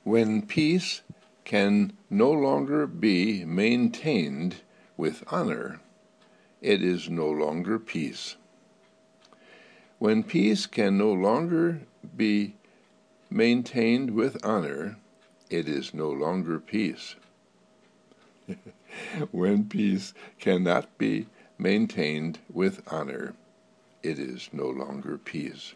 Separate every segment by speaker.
Speaker 1: When peace can no longer be maintained with honor, it is no longer peace. When peace can no longer be maintained with honor, it is no longer peace. When peace cannot be maintained with honor, it is no longer peace.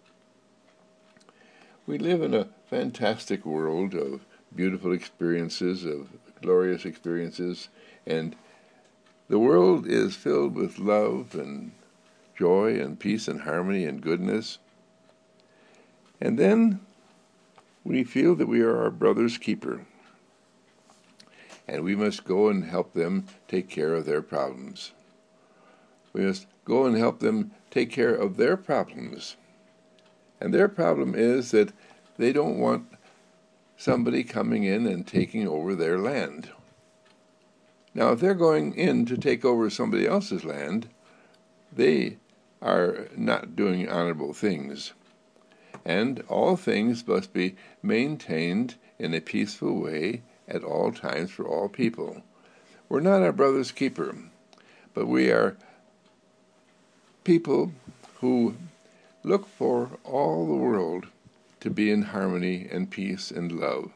Speaker 1: We live in a fantastic world of beautiful experiences, of glorious experiences, and the world is filled with love and joy and peace and harmony and goodness. And then we feel that we are our brother's keeper, and we must go and help them take care of their problems. We must go and help them take care of their problems. And their problem is that they don't want somebody coming in and taking over their land. Now, if they're going in to take over somebody else's land, they are not doing honorable things. And all things must be maintained in a peaceful way at all times for all people. We're not our brother's keeper, but we are people who look for all the world to be in harmony and peace and love.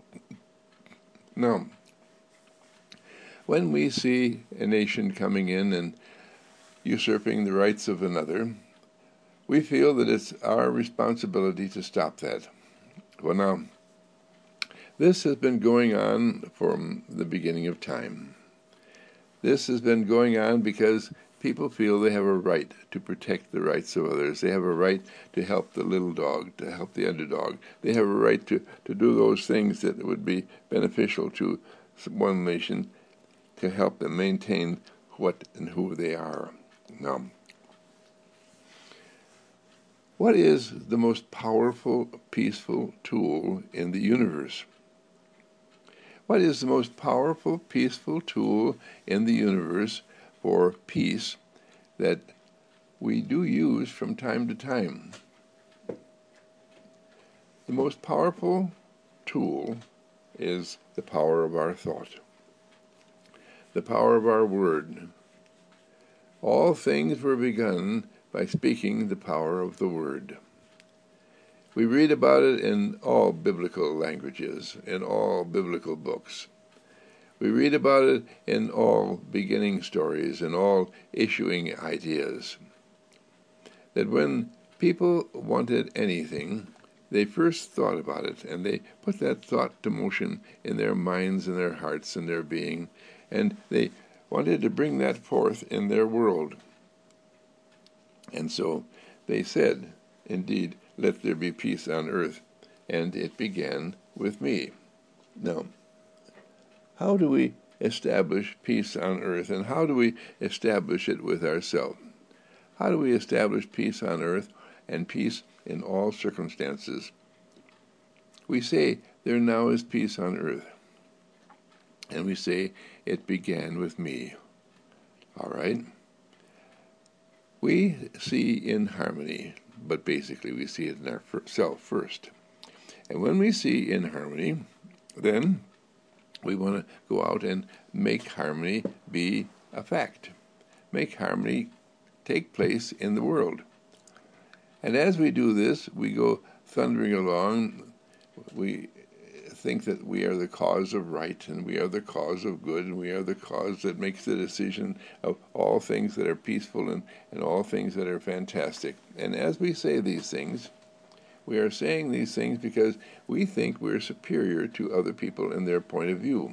Speaker 1: Now, when we see a nation coming in and usurping the rights of another, we feel that it's our responsibility to stop that. Well, now, this has been going on from the beginning of time. This has been going on because people feel they have a right to protect the rights of others. They have a right to help the little dog, to help the underdog. They have a right to do those things that would be beneficial to one nation, to help them maintain what and who they are. Now, what is the most powerful, peaceful tool in the universe? What is the most powerful, peaceful tool in the universe for peace that we do use from time to time? The most powerful tool is the power of our thought, the power of our word. All things were begun by speaking the power of the word. We read about it in all biblical languages, in all biblical books. We read about it in all beginning stories, in all issuing ideas. That when people wanted anything, they first thought about it, and they put that thought to motion in their minds and their hearts and their being, and they wanted to bring that forth in their world. And so they said, indeed, let there be peace on earth, and it began with me. Now, how do we establish peace on earth, and how do we establish it with ourselves? How do we establish peace on earth and peace in all circumstances? We say, there now is peace on earth. And we say, it began with me. All right? We see in harmony, but basically we see it in ourselves first. And when we see in harmony, then we want to go out and make harmony be a fact. Make harmony take place in the world. And as we do this, we go thundering along. We think that we are the cause of right, and we are the cause of good, and we are the cause that makes the decision of all things that are peaceful and all things that are fantastic. And as we say these things, we are saying these things because we think we're superior to other people in their point of view.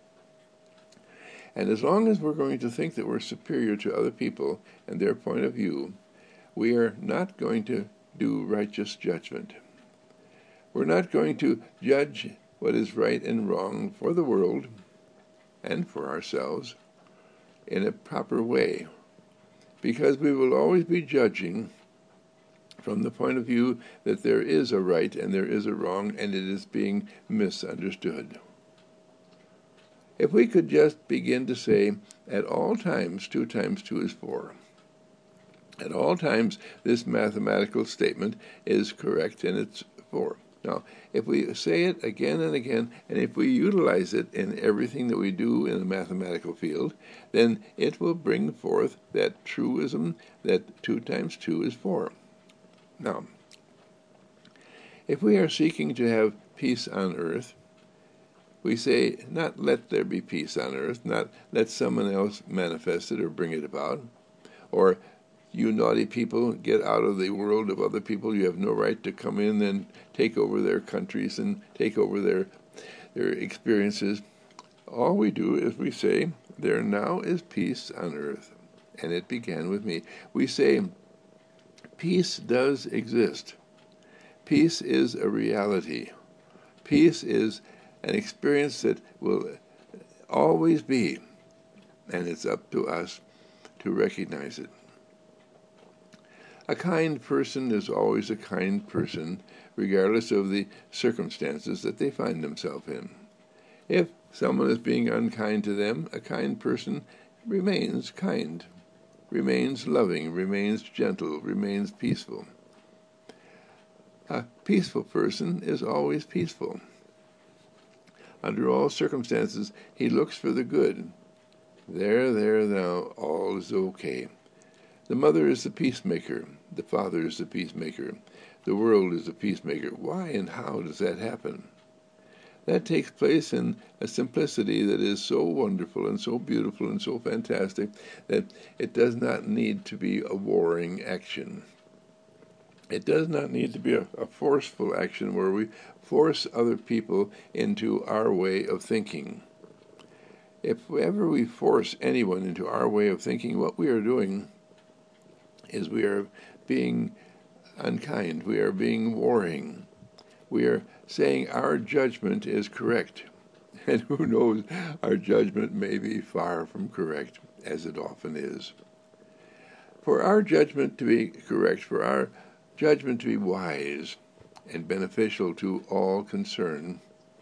Speaker 1: And as long as we're going to think that we're superior to other people and their point of view, we are not going to do righteous judgment. We're not going to judge what is right and wrong for the world and for ourselves in a proper way, because we will always be judging from the point of view that there is a right and there is a wrong, and it is being misunderstood. If we could just begin to say, at all times 2 times 2 is 4. At all times this mathematical statement is correct, and it's 4. Now, if we say it again and again, and if we utilize it in everything that we do in the mathematical field, then it will bring forth that truism that 2 times 2 is 4. Now, if we are seeking to have peace on earth, we say, not let there be peace on earth, not let someone else manifest it or bring it about, or you naughty people, get out of the world of other people. You have no right to come in and take over their countries and take over their experiences. All we do is we say, there now is peace on earth, and it began with me. We say, peace does exist. Peace is a reality. Peace is an experience that will always be, and it's up to us to recognize it. A kind person is always a kind person, regardless of the circumstances that they find themselves in. If someone is being unkind to them, a kind person remains kind, remains loving, remains gentle, remains peaceful. A peaceful person is always peaceful. Under all circumstances, he looks for the good. There now, all is okay. The mother is the peacemaker. The father is the peacemaker. The world is the peacemaker. Why and how does that happen? That takes place in a simplicity that is so wonderful and so beautiful and so fantastic that it does not need to be a warring action. It does not need to be a forceful action where we force other people into our way of thinking. If ever we force anyone into our way of thinking, what we are doing is we are being unkind, we are being warring, we are saying our judgment is correct. And who knows, our judgment may be far from correct, as it often is. For our judgment to be correct, for our judgment to be wise and beneficial to all concerned,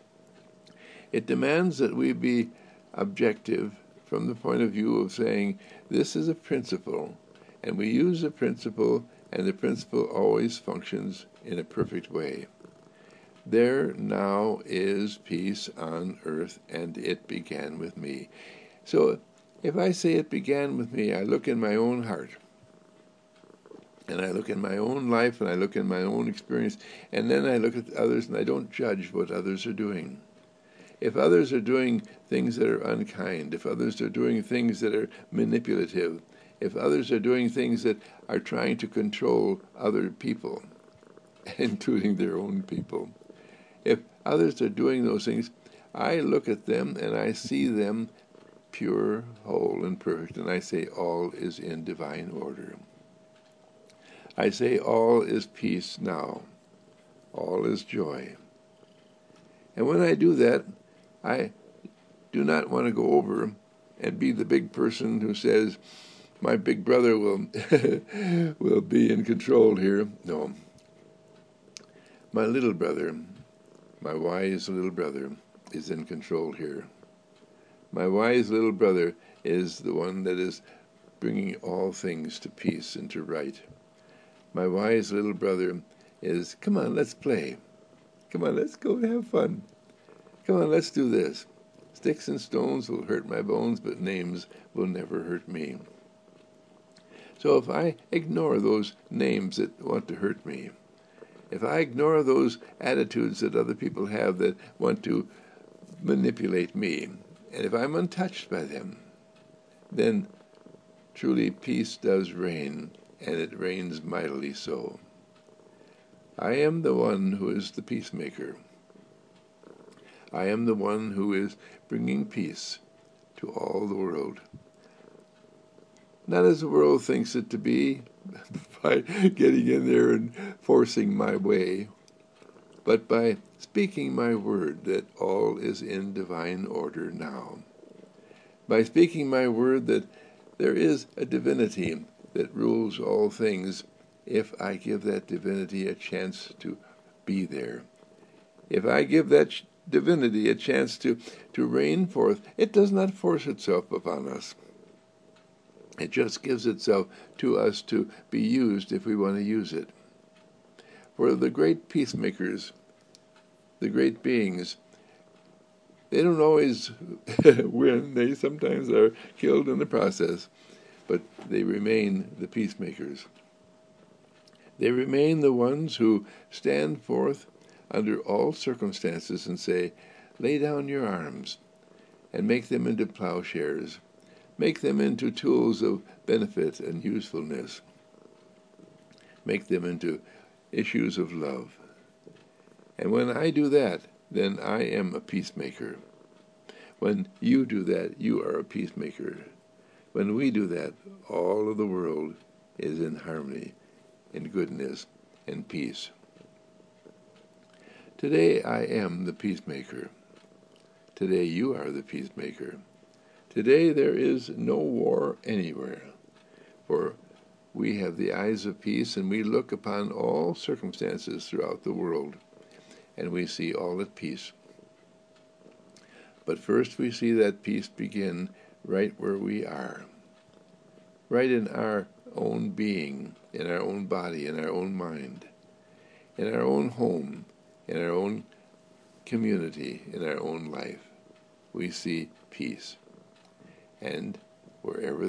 Speaker 1: it demands that we be objective from the point of view of saying, this is a principle, and we use the principle, and the principle always functions in a perfect way. There now is peace on earth, and it began with me. So if I say it began with me, I look in my own heart, and I look in my own life, and I look in my own experience, and then I look at others, and I don't judge what others are doing. If others are doing things that are unkind, if others are doing things that are manipulative, if others are doing things that are trying to control other people, including their own people, if others are doing those things, I look at them and I see them pure, whole, and perfect, and I say all is in divine order. I say all is peace now. All is joy. And when I do that, I do not want to go over and be the big person who says, my big brother will will be in control here. No. My little brother, my wise little brother, is in control here. My wise little brother is the one that is bringing all things to peace and to right. My wise little brother is, come on, let's play. Come on, let's go have fun. Come on, let's do this. Sticks and stones will hurt my bones, but names will never hurt me. So if I ignore those names that want to hurt me, if I ignore those attitudes that other people have that want to manipulate me, and if I'm untouched by them, then truly peace does reign, and it reigns mightily so. I am the one who is the peacemaker. I am the one who is bringing peace to all the world. Not as the world thinks it to be, by getting in there and forcing my way, but by speaking my word that all is in divine order now. By speaking my word that there is a divinity that rules all things, if I give that divinity a chance to be there. If I give that divinity a chance to reign forth, it does not force itself upon us. It just gives itself to us to be used if we want to use it. For the great peacemakers the great beings, they don't always win. They sometimes are killed in the process, but they remain the peacemakers. They remain the ones who stand forth under all circumstances and say, lay down your arms and make them into plowshares. Make them into tools of benefit and usefulness. Make them into issues of love. And when I do that, then I am a peacemaker. When you do that, you are a peacemaker. When we do that, all of the world is in harmony, in goodness, and peace. Today I am the peacemaker. Today you are the peacemaker. Today there is no war anywhere, for we have the eyes of peace, and we look upon all circumstances throughout the world, and we see all at peace. But first we see that peace begin right where we are, right in our own being, in our own body, in our own mind, in our own home, in our own community, in our own life. We see peace. And wherever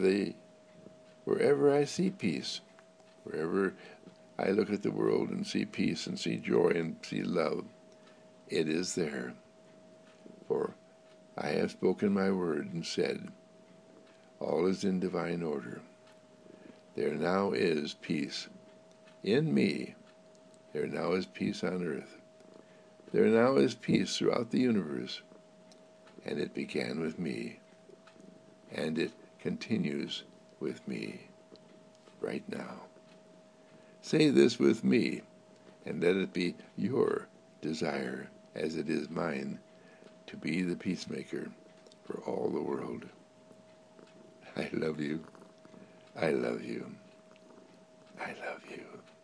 Speaker 1: I see peace, wherever I look at the world and see peace and see joy and see love, it is there. For I have spoken my word and said, all is in divine order. There now is peace in me. There now is peace on earth. There now is peace throughout the universe. And it began with me. And it continues with me right now. Say this with me, and let it be your desire, as it is mine, to be the peacemaker for all the world. I love you. I love you. I love you.